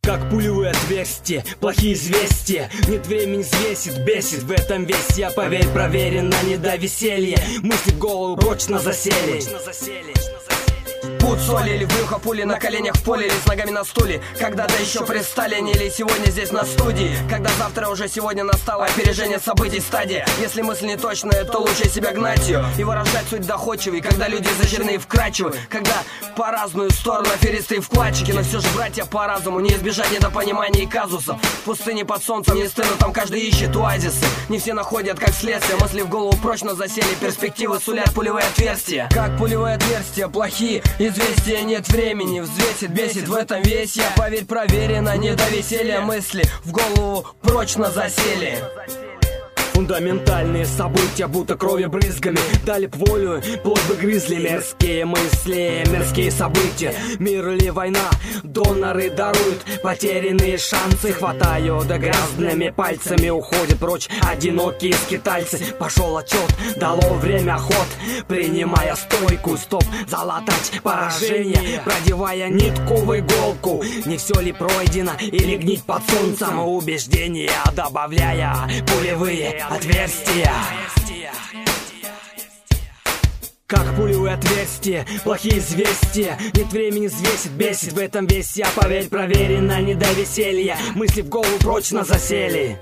Как пулевые отверстия, плохие известия. Нет времени взвесит, бесит в этом весь я. Поверь, проверено, не до веселья. Мысли в голову прочно засели. Пуд соли или в брюхо пули, на коленях в поле или с ногами на стуле. Когда-то еще при Сталине или сегодня здесь на студии. Когда завтра уже сегодня настало опережение событий стадия. Если мысль не точная, то лучше себя гнать ее и выражать суть доходчивой. Когда люди изощрены и вкрадчивы, когда по разную сторону аферисты и вкладчики. Но все же братья по разуму, не избежать недопонимания и казусов. В пустыне под солнцем не стыдно, там каждый ищет оазисы. Не все находят как следствие, мысли в голову прочно засели. Перспективы сулят пулевые отверстия. Как пулевые отверстия, плохие известия, нет времени, взвесит, бесит в этом весь я. Поверь, проверено, не до веселья. Мысли в голову прочно засели. Фундаментальные события, будто кровью брызгами дали б волю, плоть бы грызли. Мерзкие мысли, мерзкие события. Мир или война, доноры даруют потерянные шансы. Хватаю, да грязными пальцами уходят прочь одинокие скитальцы. Пошел отчет, дало время ход, принимая стойку, стоп, залатать поражение, продевая нитку в иголку. Не все ли пройдено или гнить под солнцем? Убеждения добавляя пулевые отверстия. Как пулевые отверстия, плохие известия. Нет времени взвесит, бесит в этом весь я. Поверь, проверено, не до веселья. Мысли в голову прочно засели.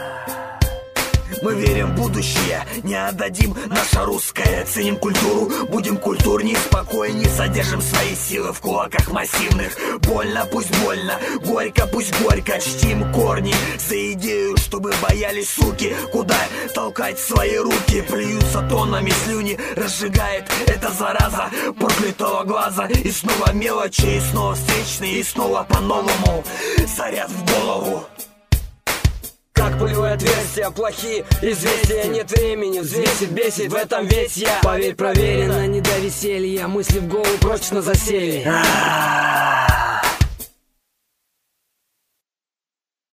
Мы верим в будущее, не отдадим наше русское. Ценим культуру, будем культурней, спокойней. Содержим свои силы в кулаках массивных. Больно, пусть больно, горько, пусть горько. Чтим корни за идею, чтобы боялись суки. Куда толкать свои руки? Плюются тоннами слюни, разжигает эта зараза проклятого глаза. И снова мелочи, и снова встречные, и снова по-новому заряд в голову. Как пулевые отверстия, плохие известия. Нет времени, взвесит, бесит в этом весь я. Поверь, проверено, не до веселья. Мысли в голову прочно засели.